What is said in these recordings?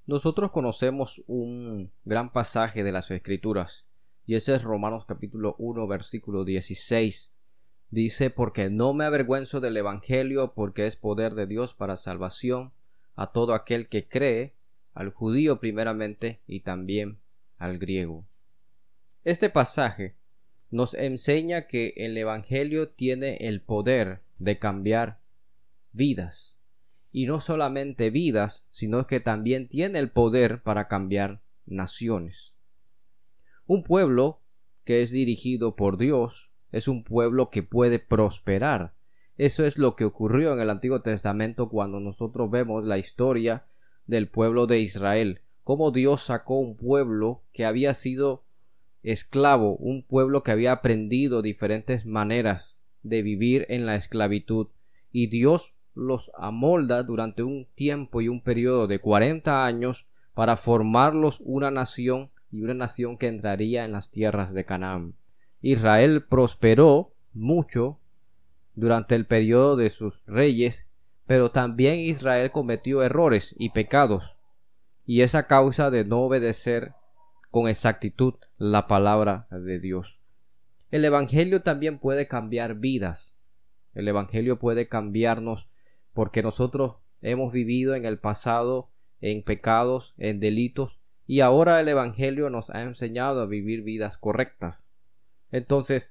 Nosotros conocemos un gran pasaje de las Escrituras, y ese es Romanos capítulo 1, versículo 16. Dice: porque no me avergüenzo del Evangelio, porque es poder de Dios para salvación a todo aquel que cree, al judío primeramente y también al griego. Este pasaje nos enseña que el Evangelio tiene el poder de cambiar vidas. Y no solamente vidas, sino que también tiene el poder para cambiar naciones. Un pueblo que es dirigido por Dios es un pueblo que puede prosperar. Eso es lo que ocurrió en el Antiguo Testamento cuando nosotros vemos la historia del pueblo de Israel, cómo Dios sacó un pueblo que había sido esclavo, un pueblo que había aprendido diferentes maneras de vivir en la esclavitud, y Dios los amolda durante un tiempo y un periodo de 40 años para formarlos una nación, y una nación que entraría en las tierras de Canaán. Israel prosperó mucho durante el periodo de sus reyes, pero también Israel cometió errores y pecados, y es a causa de no obedecer con exactitud la palabra de Dios. El Evangelio también puede cambiar vidas. El Evangelio puede cambiarnos porque nosotros hemos vivido en el pasado en pecados, en delitos, y ahora el Evangelio nos ha enseñado a vivir vidas correctas. Entonces,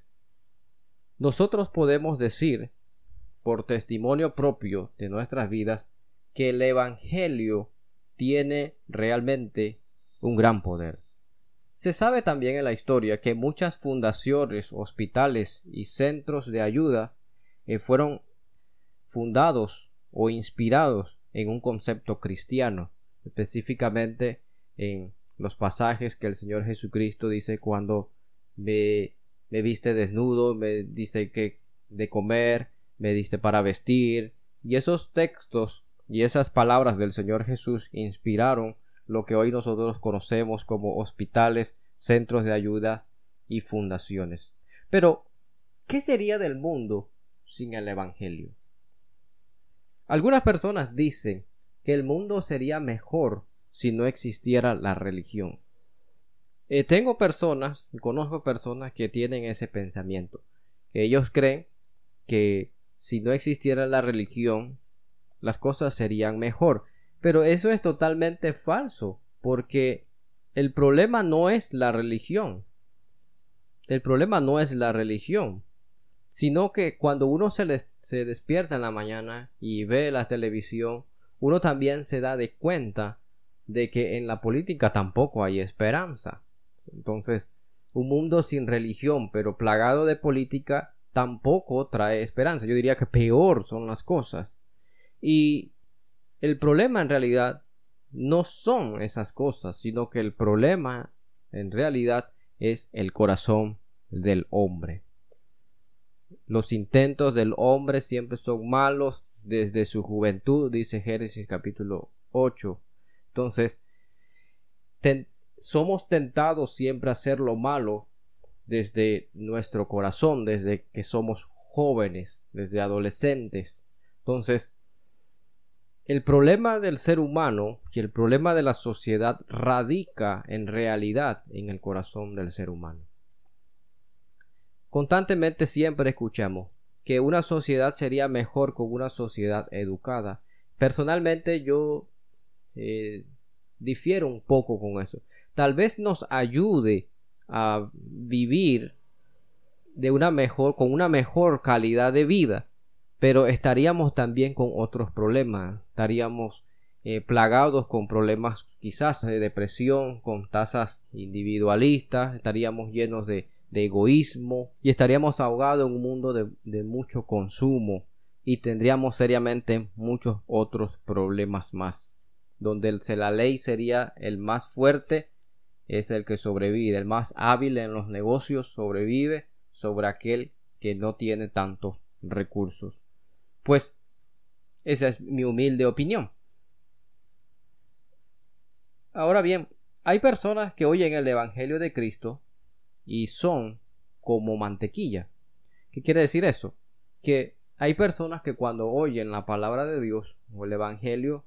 nosotros podemos decir, por testimonio propio de nuestras vidas, que el Evangelio tiene realmente un gran poder. Se sabe también en la historia que muchas fundaciones, hospitales y centros de ayuda fueron fundados o inspirados en un concepto cristiano, específicamente en los pasajes que el Señor Jesucristo dice: cuando me viste desnudo, me diste que de comer, me diste para vestir. Y esos textos y esas palabras del Señor Jesús inspiraron lo que hoy nosotros conocemos como hospitales, centros de ayuda y fundaciones. Pero, ¿qué sería del mundo sin el Evangelio? Algunas personas dicen que el mundo sería mejor si no existiera la religión. Conozco personas que tienen ese pensamiento. Ellos creen que si no existiera la religión, las cosas serían mejor. Pero eso es totalmente falso, porque el problema no es la religión. El problema no es la religión, sino que cuando uno se despierta en la mañana y ve la televisión, uno también se da de cuenta de que en la política tampoco hay esperanza. Entonces, un mundo sin religión pero plagado de política tampoco trae esperanza. Yo diría que peor son las cosas. Y el problema en realidad no son esas cosas, sino que el problema en realidad es el corazón del hombre. Los intentos del hombre siempre son malos desde su juventud, dice Génesis capítulo 8. Entonces, somos tentados siempre a hacer lo malo desde nuestro corazón, desde que somos jóvenes, desde adolescentes. Entonces, el problema del ser humano y el problema de la sociedad radica en realidad en el corazón del ser humano. Constantemente siempre escuchamos que una sociedad sería mejor con una sociedad educada. Personalmente yo difiero un poco con eso. Tal vez nos ayude a vivir con una mejor calidad de vida, pero estaríamos también con otros problemas. Estaríamos plagados con problemas quizás de depresión, con tasas individualistas, estaríamos llenos de egoísmo y estaríamos ahogados en un mundo de mucho consumo, y tendríamos seriamente muchos otros problemas más, donde la ley sería el más fuerte, es el que sobrevive, el más hábil en los negocios sobrevive sobre aquel que no tiene tantos recursos. Pues esa es mi humilde opinión. Ahora bien, hay personas que oyen el Evangelio de Cristo y son como mantequilla. ¿Qué quiere decir eso? Que hay personas que cuando oyen la palabra de Dios o el Evangelio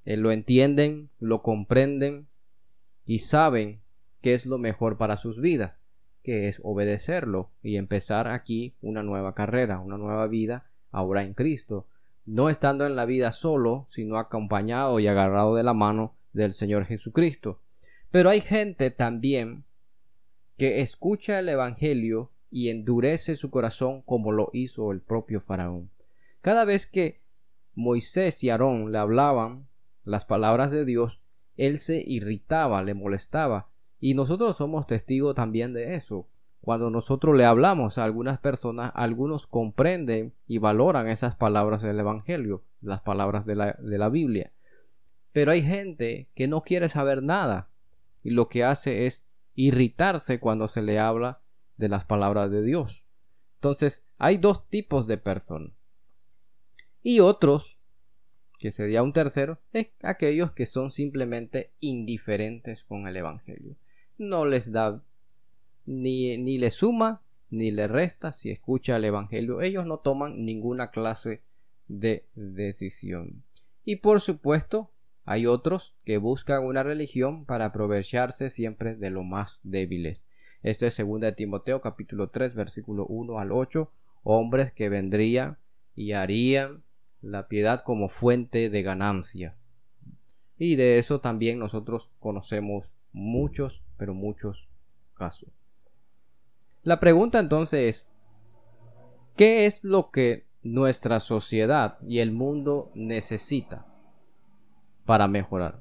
lo entienden, lo comprenden y saben qué es lo mejor para sus vidas, que es obedecerlo y empezar aquí una nueva carrera, una nueva vida ahora en Cristo, no estando en la vida solo, sino acompañado y agarrado de la mano del Señor Jesucristo. Pero hay gente también que escucha el Evangelio y endurece su corazón como lo hizo el propio Faraón. Cada vez que Moisés y Aarón le hablaban las palabras de Dios, él se irritaba, le molestaba. Y nosotros somos testigos también de eso. Cuando nosotros le hablamos a algunas personas, algunos comprenden y valoran esas palabras del Evangelio, las palabras de la Biblia. Pero hay gente que no quiere saber nada y lo que hace es irritarse cuando se le habla de las palabras de Dios. Entonces, hay dos tipos de personas. Y otros, que sería un tercero, es aquellos que son simplemente indiferentes con el Evangelio. No les da ni le suma ni le resta si escucha el Evangelio. Ellos no toman ninguna clase de decisión. Y por supuesto, hay otros que buscan una religión para aprovecharse siempre de los más débiles. Esto es 2 Timoteo capítulo 3 versículo 1 al 8. Hombres que vendrían y harían la piedad como fuente de ganancia. Y de eso también nosotros conocemos muchos, pero muchos casos. La pregunta entonces es, ¿qué es lo que nuestra sociedad y el mundo necesita para mejorar?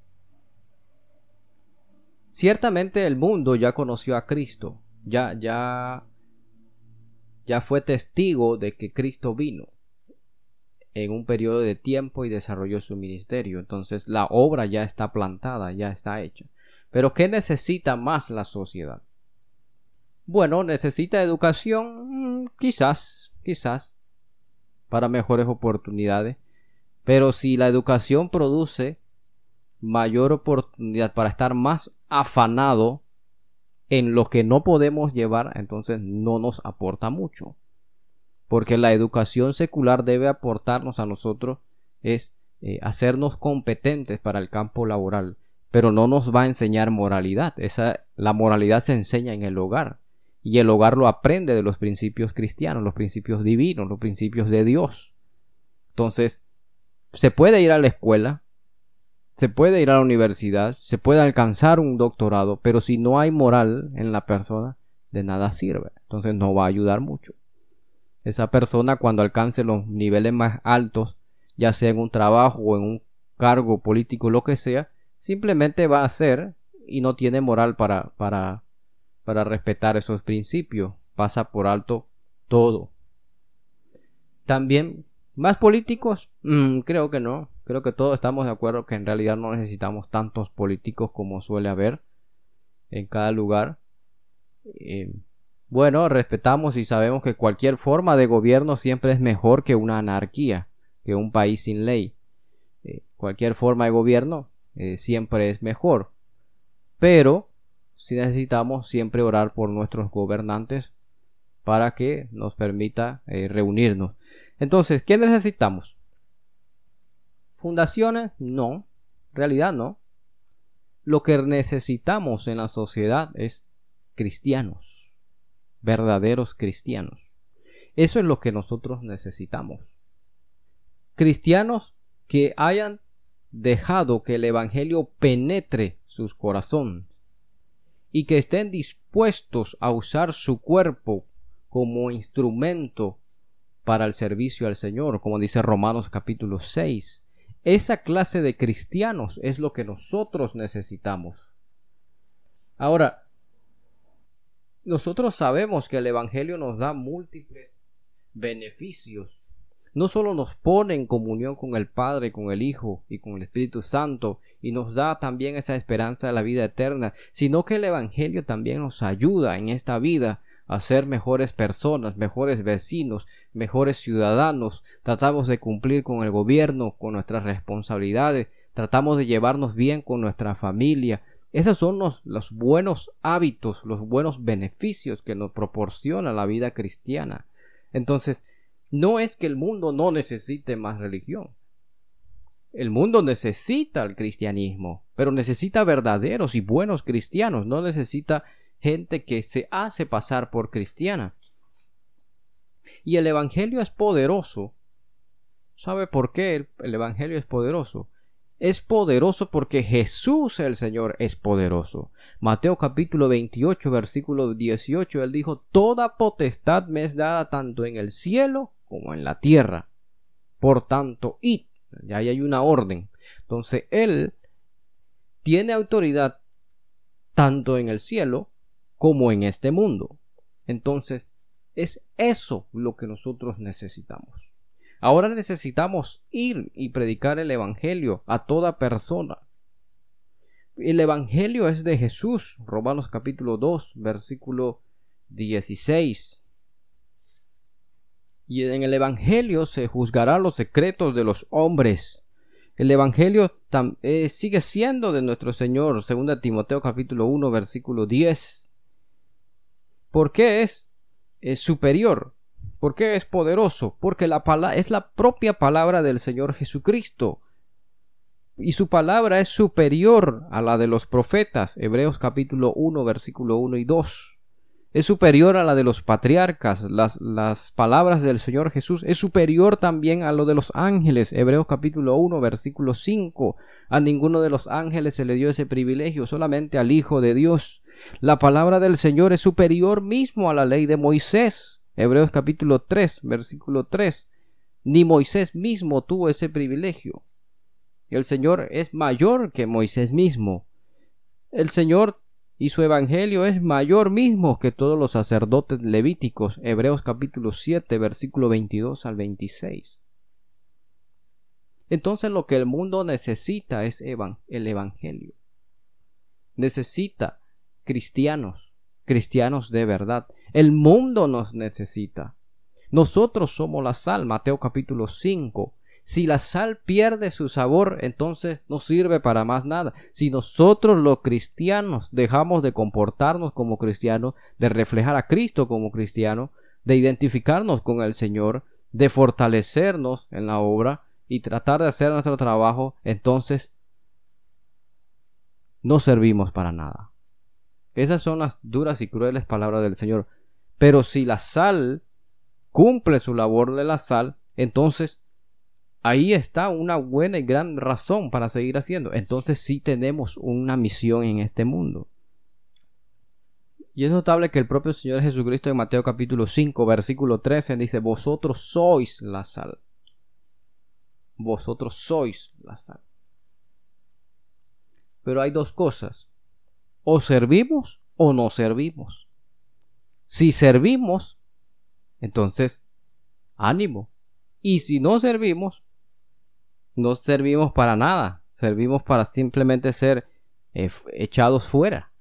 Ciertamente el mundo ya conoció a Cristo, ya fue testigo de que Cristo vino en un periodo de tiempo y desarrolló su ministerio. Entonces la obra ya está plantada, ya está hecha. Pero ¿qué necesita más la sociedad? Bueno, necesita educación, quizás, para mejores oportunidades. Pero si la educación produce mayor oportunidad para estar más afanado en lo que no podemos llevar, entonces no nos aporta mucho. Porque la educación secular debe aportarnos a nosotros es hacernos competentes para el campo laboral, pero no nos va a enseñar moralidad. La moralidad se enseña en el hogar, y el hogar lo aprende de los principios cristianos, los principios divinos, los principios de Dios. Entonces, se puede ir a la escuela, se puede ir a la universidad, se puede alcanzar un doctorado, pero si no hay moral en la persona, de nada sirve. Entonces no va a ayudar mucho. Esa persona, cuando alcance los niveles más altos, ya sea en un trabajo o en un cargo político, lo que sea, simplemente va a hacer y no tiene moral para respetar esos principios. Pasa por alto todo. También, ¿más políticos? Creo que no. Creo que todos estamos de acuerdo que en realidad no necesitamos tantos políticos como suele haber en cada lugar. Bueno, respetamos y sabemos que cualquier forma de gobierno siempre es mejor que una anarquía, que un país sin ley. Cualquier forma de gobierno siempre es mejor. Pero sí necesitamos siempre orar por nuestros gobernantes para que nos permita reunirnos. Entonces, ¿qué necesitamos? ¿Fundaciones? No, en realidad no. Lo que necesitamos en la sociedad es cristianos, verdaderos cristianos. Eso es lo que nosotros necesitamos. Cristianos que hayan dejado que el Evangelio penetre sus corazones y que estén dispuestos a usar su cuerpo como instrumento para el servicio al Señor, como dice Romanos capítulo 6. Esa clase de cristianos es lo que nosotros necesitamos. Ahora, nosotros sabemos que el Evangelio nos da múltiples beneficios. No solo nos pone en comunión con el Padre, con el Hijo y con el Espíritu Santo, y nos da también esa esperanza de la vida eterna, sino que el Evangelio también nos ayuda en esta vida a ser mejores personas, mejores vecinos, mejores ciudadanos. Tratamos de cumplir con el gobierno, con nuestras responsabilidades, tratamos de llevarnos bien con nuestra familia. Esos son los buenos hábitos, los buenos beneficios que nos proporciona la vida cristiana. Entonces, no es que el mundo no necesite más religión. El mundo necesita el cristianismo, pero necesita verdaderos y buenos cristianos, no necesita gente que se hace pasar por cristiana. Y el Evangelio es poderoso. ¿Sabe por qué el Evangelio es poderoso? Es poderoso porque Jesús el Señor es poderoso. Mateo capítulo 28 versículo 18, Él dijo: toda potestad me es dada tanto en el cielo como en la tierra. Por tanto, id. Ya ahí hay una orden. Entonces Él tiene autoridad tanto en el cielo como en este mundo. Entonces es eso lo que nosotros necesitamos. Ahora necesitamos ir y predicar el Evangelio a toda persona. El Evangelio es de Jesús. Romanos capítulo 2 versículo 16. Y en el Evangelio se juzgará los secretos de los hombres. El Evangelio sigue siendo de nuestro Señor, 2 Timoteo capítulo 1 versículo 10. ¿Por qué es superior? ¿Por qué es poderoso? Porque es la propia palabra del Señor Jesucristo. Y su palabra es superior a la de los profetas. Hebreos capítulo 1 versículo 1 y 2. Es superior a la de los patriarcas. Las palabras del Señor Jesús es superior también a lo de los ángeles. Hebreos capítulo 1 versículo 5. A ninguno de los ángeles se le dio ese privilegio, solamente al Hijo de Dios. La palabra del Señor es superior mismo a la ley de Moisés. Hebreos capítulo 3 versículo 3. Ni Moisés mismo tuvo ese privilegio. El Señor es mayor que Moisés mismo. El Señor y su evangelio es mayor mismo que todos los sacerdotes levíticos. Hebreos capítulo 7 versículo 22 al 26. Entonces lo que el mundo necesita es el evangelio. Necesita cristianos de verdad. El mundo nos necesita. Nosotros somos la sal. Mateo capítulo 5. Si la sal pierde su sabor, entonces no sirve para más nada. Si nosotros los cristianos dejamos de comportarnos como cristianos, de reflejar a Cristo como cristiano, de identificarnos con el Señor, de fortalecernos en la obra y tratar de hacer nuestro trabajo, entonces no servimos para nada. Esas son las duras y crueles palabras del Señor. Pero si la sal cumple su labor de la sal, entonces ahí está una buena y gran razón para seguir haciendo. Entonces sí tenemos una misión en este mundo. Y es notable que el propio Señor Jesucristo en Mateo capítulo 5 versículo 13 dice: vosotros sois la sal. Vosotros sois la sal. Pero hay dos cosas: o servimos o no servimos. Si servimos, entonces ánimo. Y si no servimos, no servimos para nada. Servimos para simplemente ser echados fuera.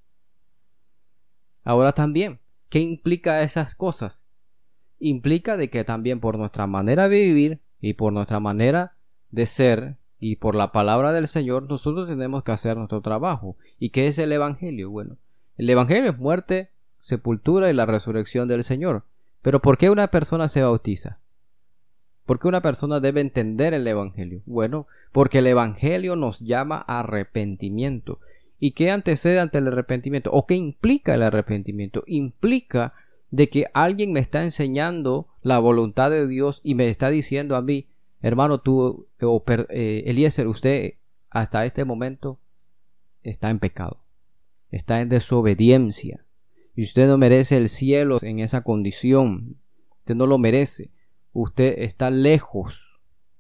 Ahora también, ¿qué implica esas cosas? Implica de que también por nuestra manera de vivir y por nuestra manera de ser y por la palabra del Señor, nosotros tenemos que hacer nuestro trabajo. ¿Y qué es el Evangelio? Bueno, el Evangelio es muerte, sepultura y la resurrección del Señor. Pero ¿por qué una persona se bautiza? ¿Por qué una persona debe entender el Evangelio? Bueno, porque el Evangelio nos llama a arrepentimiento. ¿Y qué antecede ante el arrepentimiento? ¿O qué implica el arrepentimiento? Implica de que alguien me está enseñando la voluntad de Dios y me está diciendo a mí: hermano, tú, Eliezer, usted hasta este momento está en pecado, está en desobediencia, y usted no merece el cielo en esa condición. Usted no lo merece. Usted está lejos.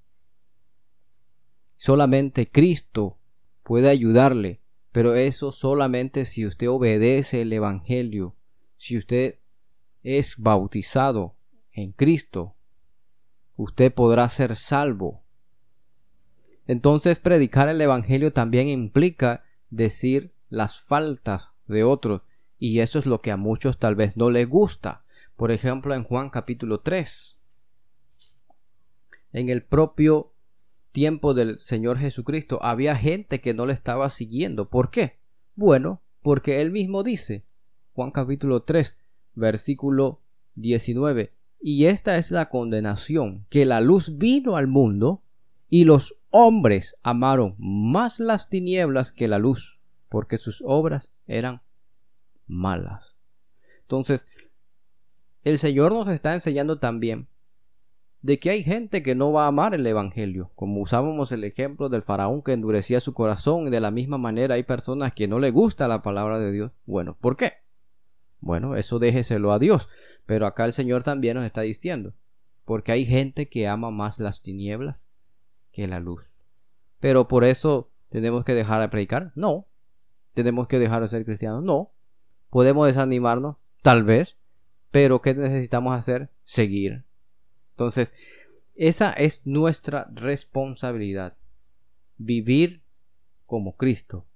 Solamente Cristo puede ayudarle, pero eso solamente si usted obedece el Evangelio, si usted es bautizado en Cristo, usted podrá ser salvo. Entonces, predicar el Evangelio también implica decir las faltas de otros, y eso es lo que a muchos tal vez no les gusta. Por ejemplo, en Juan capítulo 3. En el propio tiempo del Señor Jesucristo había gente que no le estaba siguiendo. ¿Por qué? Bueno, porque él mismo dice, Juan capítulo 3, versículo 19: y esta es la condenación, que la luz vino al mundo, y los hombres amaron más las tinieblas que la luz, porque sus obras eran malas. Entonces, el Señor nos está enseñando también de que hay gente que no va a amar el evangelio, como usábamos el ejemplo del faraón que endurecía su corazón, y de la misma manera hay personas que no le gusta la palabra de Dios. Bueno, ¿por qué? Bueno, eso déjeselo a Dios, pero acá el Señor también nos está diciendo, porque hay gente que ama más las tinieblas que la luz. Pero por eso tenemos que dejar de predicar, no. Tenemos que dejar de ser cristianos, no. Podemos desanimarnos, tal vez, pero ¿qué necesitamos hacer? Seguir. Entonces, esa es nuestra responsabilidad. Vivir como Cristo.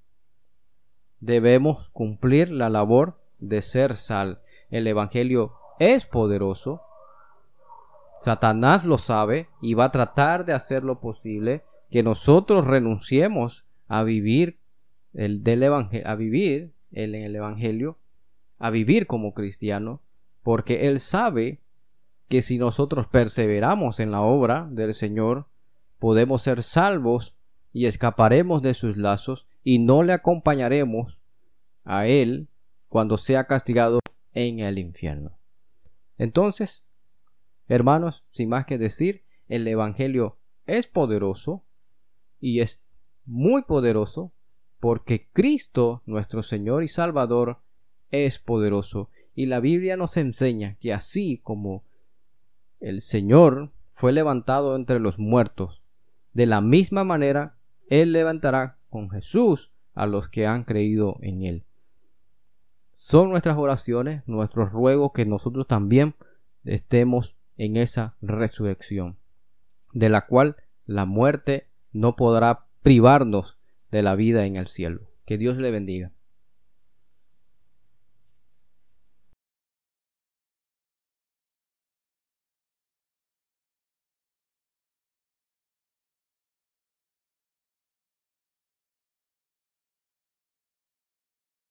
Debemos cumplir la labor de ser sal. El evangelio es poderoso. Satanás lo sabe y va a tratar de hacer lo posible que nosotros renunciemos a vivir en el evangelio, a vivir como cristianos, porque él sabe que si nosotros perseveramos en la obra del Señor, podemos ser salvos y escaparemos de sus lazos y no le acompañaremos a él cuando sea castigado en el infierno. Entonces, hermanos, sin más que decir, el evangelio es poderoso y es muy poderoso porque Cristo, nuestro Señor y Salvador, es poderoso. Y la Biblia nos enseña que así como el Señor fue levantado entre los muertos, de la misma manera Él levantará con Jesús a los que han creído en Él. Son nuestras oraciones, nuestros ruegos, que nosotros también estemos en esa resurrección, de la cual la muerte no podrá privarnos de la vida en el cielo. Que Dios le bendiga.